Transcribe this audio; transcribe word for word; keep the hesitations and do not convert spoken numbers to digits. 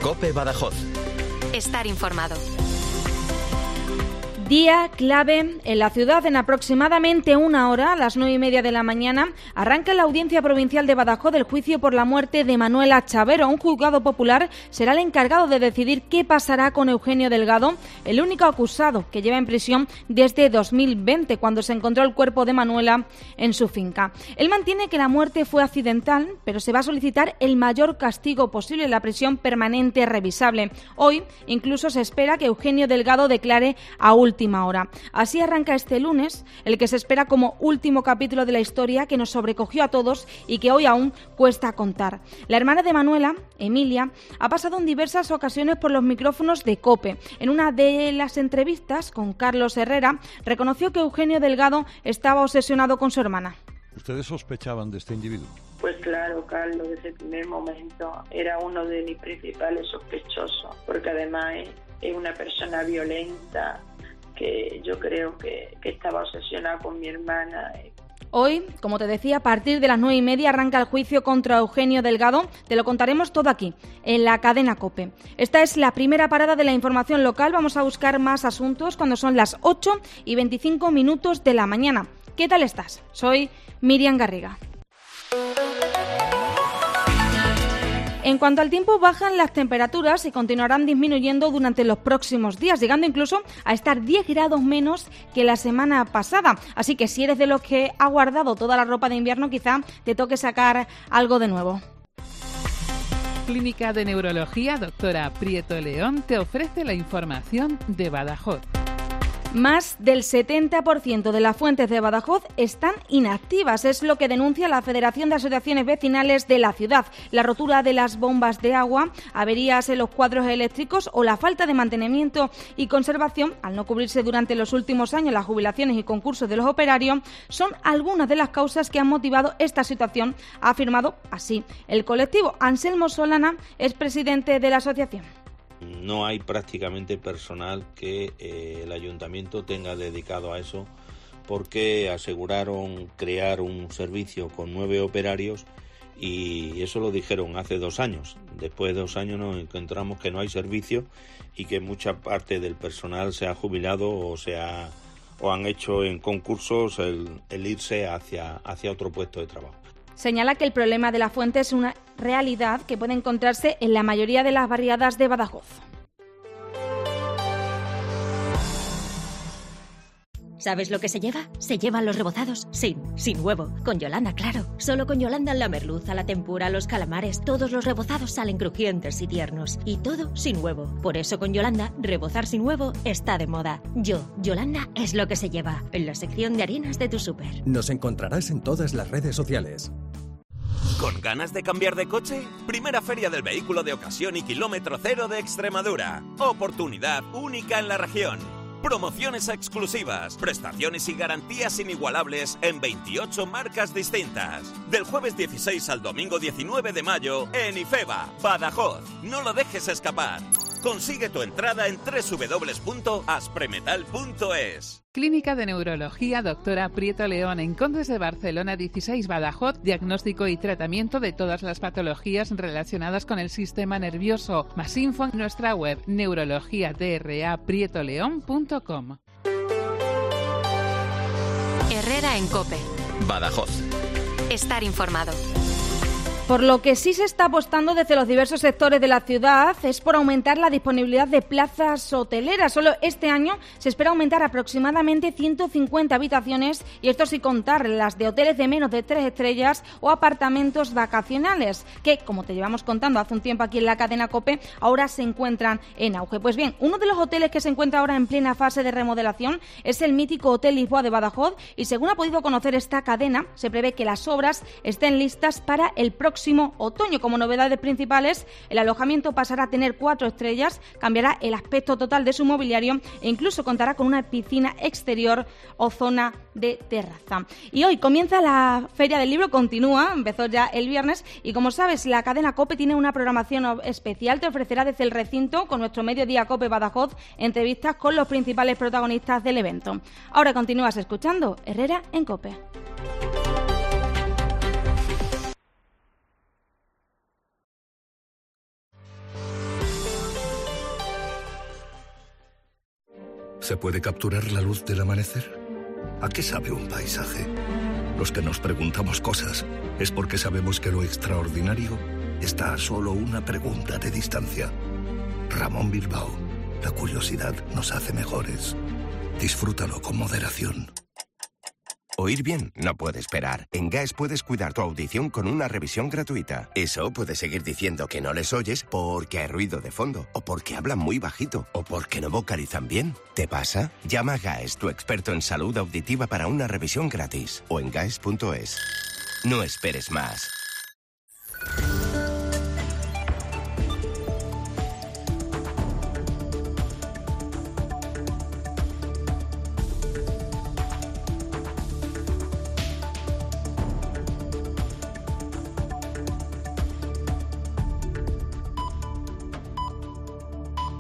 COPE Badajoz. Estar informado. Día clave en la ciudad. En aproximadamente una hora, a las nueve y media de la mañana, arranca la Audiencia Provincial de Badajoz del juicio por la muerte de Manuela Chavero. Un juzgado popular será el encargado de decidir qué pasará con Eugenio Delgado, el único acusado que lleva en prisión desde dos mil veinte, cuando se encontró el cuerpo de Manuela en su finca. Él mantiene que la muerte fue accidental, pero se va a solicitar el mayor castigo posible, la prisión permanente revisable. Hoy, incluso, se espera que Eugenio Delgado declare a última última hora. Así arranca este lunes, el que se espera como último capítulo de la historia que nos sobrecogió a todos y que hoy aún cuesta contar. La hermana de Manuela, Emilia, ha pasado en diversas ocasiones por los micrófonos de COPE. En una de las entrevistas con Carlos Herrera, reconoció que Eugenio Delgado estaba obsesionado con su hermana. ¿Ustedes sospechaban de este individuo? Pues claro, Carlos, desde el primer momento era uno de mis principales sospechosos, porque además es, es una persona violenta, que yo creo que, que estaba obsesionada con mi hermana. Hoy, como te decía, a partir de las nueve y media arranca el juicio contra Eugenio Delgado. Te lo contaremos todo aquí, en la cadena COPE. Esta es la primera parada de la información local. Vamos a buscar más asuntos cuando son las ocho y veinticinco minutos de la mañana. ¿Qué tal estás? Soy Miriam Garriga. En cuanto al tiempo, bajan las temperaturas y continuarán disminuyendo durante los próximos días, llegando incluso a estar diez grados menos que la semana pasada. Así que si eres de los que ha guardado toda la ropa de invierno, quizá te toque sacar algo de nuevo. Clínica de Neurología Doctora Prieto León te ofrece la información de Badajoz. Más del setenta por ciento de las fuentes de Badajoz están inactivas, es lo que denuncia la Federación de Asociaciones Vecinales de la ciudad. La rotura de las bombas de agua, averías en los cuadros eléctricos o la falta de mantenimiento y conservación, al no cubrirse durante los últimos años las jubilaciones y concursos de los operarios, son algunas de las causas que han motivado esta situación, ha afirmado así el colectivo. Anselmo Solana es presidente de la asociación. No hay prácticamente personal que eh, el ayuntamiento tenga dedicado a eso, porque aseguraron crear un servicio con nueve operarios y eso lo dijeron hace dos años. Después de dos años nos encontramos que no hay servicio y que mucha parte del personal se ha jubilado o se ha, o han hecho en concursos el, el irse hacia, hacia otro puesto de trabajo. Señala que el problema de la fuente es una realidad que puede encontrarse en la mayoría de las barriadas de Badajoz. ¿Sabes lo que se lleva? Se llevan los rebozados sin, sin huevo. Con Yolanda, claro. Solo con Yolanda la merluza, la tempura, los calamares, todos los rebozados salen crujientes y tiernos. Y todo sin huevo. Por eso con Yolanda, rebozar sin huevo está de moda. Yo, Yolanda, es lo que se lleva. En la sección de harinas de tu súper. Nos encontrarás en todas las redes sociales. ¿Con ganas de cambiar de coche? Primera Feria del Vehículo de Ocasión y Kilómetro Cero de Extremadura. Oportunidad única en la región. Promociones exclusivas, prestaciones y garantías inigualables en veintiocho marcas distintas. Del jueves dieciséis al domingo diecinueve de mayo en IFEBA, Badajoz. No lo dejes escapar. Consigue tu entrada en doble u doble u doble u punto aspremetal punto es. Clínica de Neurología Doctora Prieto León en Condes de Barcelona dieciséis Badajoz. Diagnóstico y tratamiento de todas las patologías relacionadas con el sistema nervioso. Más info en nuestra web neurología dra prieto león punto com. Herrera en COPE. Badajoz. Estar informado. Por lo que sí se está apostando desde los diversos sectores de la ciudad es por aumentar la disponibilidad de plazas hoteleras. Solo este año se espera aumentar aproximadamente ciento cincuenta habitaciones, y esto sin contar las de hoteles de menos de tres estrellas o apartamentos vacacionales, que, como te llevamos contando hace un tiempo aquí en la cadena COPE, ahora se encuentran en auge. Pues bien, uno de los hoteles que se encuentra ahora en plena fase de remodelación es el mítico Hotel Lisboa de Badajoz, y según ha podido conocer esta cadena, se prevé que las obras estén listas para el próximo otoño. Como novedades principales, el alojamiento pasará a tener cuatro estrellas, cambiará el aspecto total de su mobiliario e incluso contará con una piscina exterior o zona de terraza. Y hoy comienza la Feria del Libro, continúa, empezó ya el viernes, y como sabes, la cadena COPE tiene una programación especial. Te ofrecerá desde el recinto, con nuestro mediodía COPE Badajoz, entrevistas con los principales protagonistas del evento. Ahora continúas escuchando Herrera en COPE. ¿Se puede capturar la luz del amanecer? ¿A qué sabe un paisaje? Los que nos preguntamos cosas es porque sabemos que lo extraordinario está a solo una pregunta de distancia. Ramón Bilbao. La curiosidad nos hace mejores. Disfrútalo con moderación. Oír bien no puede esperar. En G A E S puedes cuidar tu audición con una revisión gratuita. Eso puedes seguir diciendo que no les oyes porque hay ruido de fondo, o porque hablan muy bajito, o porque no vocalizan bien. ¿Te pasa? Llama a G A E S, tu experto en salud auditiva, para una revisión gratis. O en gaes punto es. No esperes más.